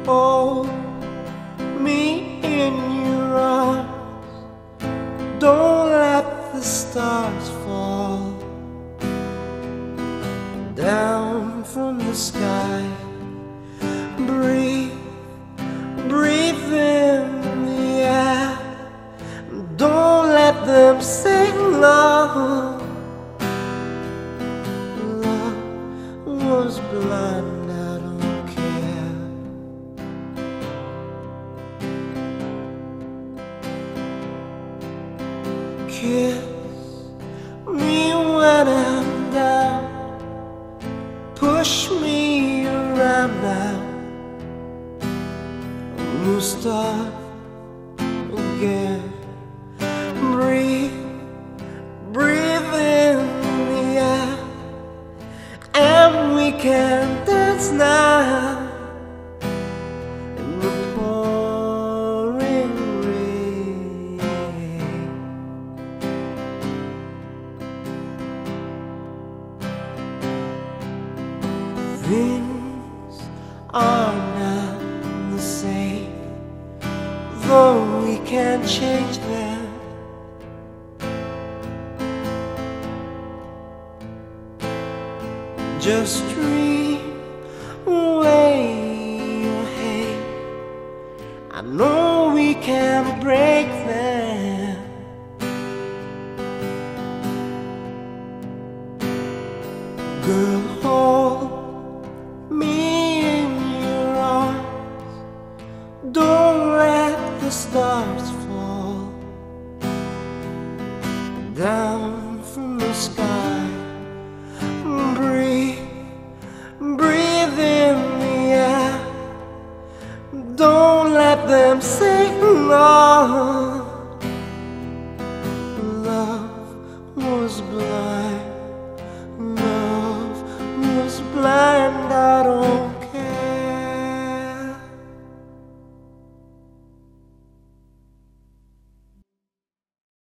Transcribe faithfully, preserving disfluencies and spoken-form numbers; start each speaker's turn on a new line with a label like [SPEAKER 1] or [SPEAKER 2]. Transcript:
[SPEAKER 1] hold me in your arms. Don't let the stars fall down from the sky. Breathe, breathe in the air. Don't let them say love, love was blind, I don't care. Kiss me when I'm down, push me around now. We'll start again. Breathe, breathe in the air, and we can dance now in the pouring rain. Things are not the same, though we can't change them. Just dream away your hate. I know we can break them. Girl, hold me in your arms. Don't let the stars fall down